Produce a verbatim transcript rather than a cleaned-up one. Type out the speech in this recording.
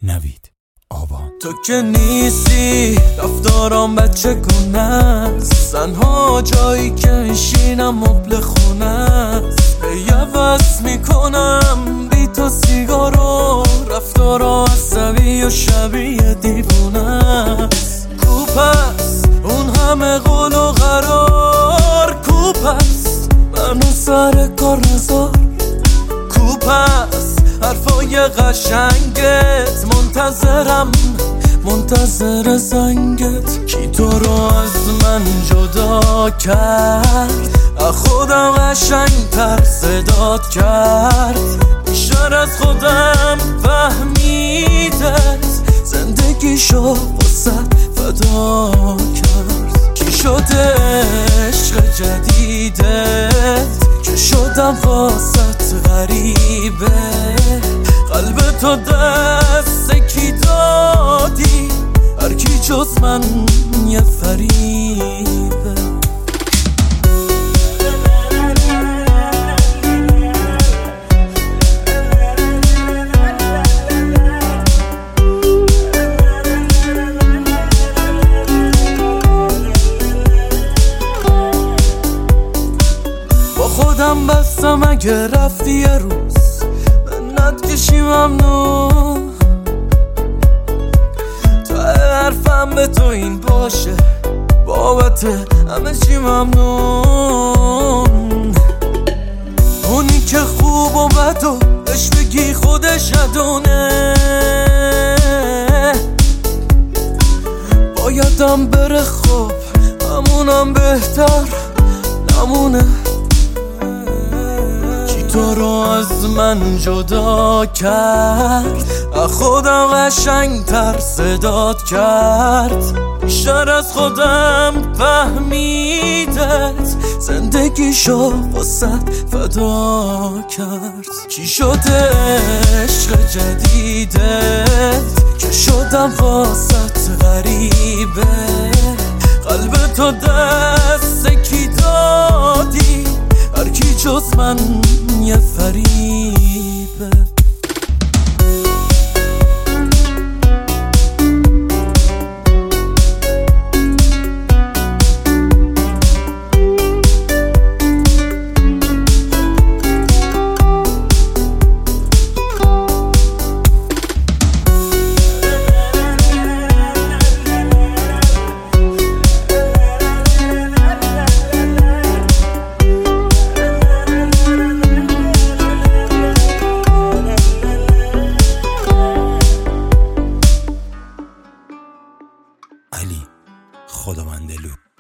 نوید آبان. تو که نیستی رفتارام بچه گونه است، تنها جایی که میشینم مبل خونه است. هی عوض میکنم بی تو سیگارو، رفتارا عصبی و شبیه دیوونه است. کوپست اون همه قول و قرار، کوپست منو سر کار نزار، کوپست حرفای قشنگت، منتظرم منتظر زنگت. کی تو رو از من جدا کرد، خودم قشنگ تر صدات کرد. بیشتر از خودم فهمیدت، زندگیشو واسه فدا کرد. کی شده عشق جدیدت که شدم واسه غریبه، قلب تو دست کی دادی، هر کی جز من یه فریبه. با خودم بستم اگه رفتی یه روز منت کشی ممنون، تا حرفم به تو این باشه بابت همه چی ممنون. اونی که خوب و بد و بهش بگی خودش ندونه، بایدم بره خب همونم بهتر نمونه. تو رو از من جدا کرد، خودم قشنگ تر صدات کرد. بیشتر از خودم فهمیدت، زندگیشو واسه فدا کرد. چی شده عشق جدیدت که شدم واسه غریبه، قلب تو دست کی دادی، هر کی جز من یه فریبه. علی خداوندلو.